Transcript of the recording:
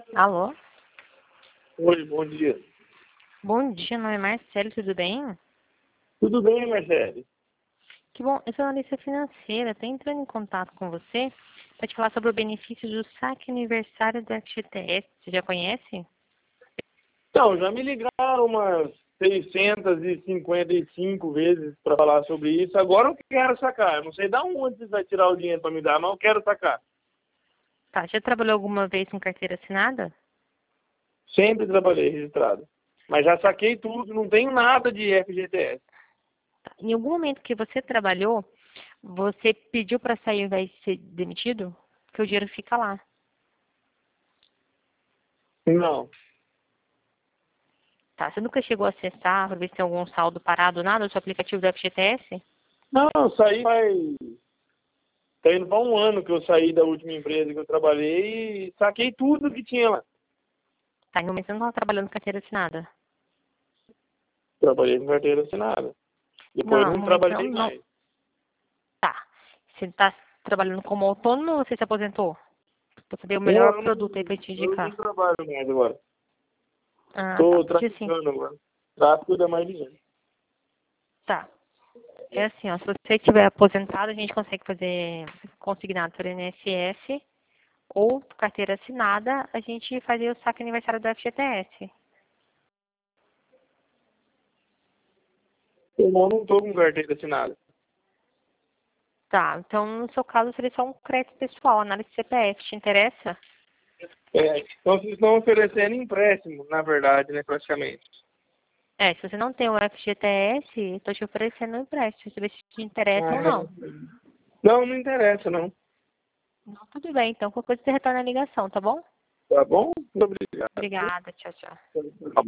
Alô? Oi, bom dia. Bom dia, meu nome é Marcelo, tudo bem? Tudo bem, Marcelo? Que bom, eu sou analista financeira, estou entrando em contato com você para te falar sobre o benefício do saque aniversário do FGTS. Você já conhece? Então, já me ligaram umas 655 vezes para falar sobre isso. Agora eu quero sacar. Eu não sei de onde você vai tirar o dinheiro para me dar, mas eu quero sacar. Tá, já trabalhou alguma vez com carteira assinada? Sempre trabalhei registrado. Mas já saquei tudo, não tenho nada de FGTS. Tá. Em algum momento que você trabalhou, você pediu para sair ao invés de ser demitido? Porque o dinheiro fica lá. Não. Tá, você nunca chegou a acessar para ver se tem algum saldo parado, nada do seu aplicativo do FGTS? Não, eu saí faz... Tá indo para um ano que eu saí da última empresa que eu trabalhei e saquei tudo que tinha lá. Tá, em um momento você não estava trabalhando com carteira assinada? Trabalhei com carteira assinada. Depois Não, no não momento não, trabalhei não. mais. Tá. Você está trabalhando como autônomo ou você se aposentou? Para saber o melhor Não, produto aí para te eu não indicar. trabalho mais agora. Ah, tá. Estou Porque assim, traficando agora. Tráfico dá mais dinheiro. tá. É assim, ó, se você estiver aposentado, a gente consegue fazer consignado pelo INSS ou carteira assinada, a gente fazia o saque aniversário do FGTS. Eu não estou com carteira assinada. Tá, então no seu caso seria só um crédito pessoal, análise de CPF, te interessa? Então vocês estão oferecendo empréstimo, na verdade, né, praticamente. É, se você não tem o FGTS, estou te oferecendo um empréstimo, você vê se te interessa ou Ah, não. não, não interessa, não. Não, tudo bem, então qualquer coisa você retorna a ligação, tá bom? Tá bom? Muito obrigado. Obrigada, tchau, tchau.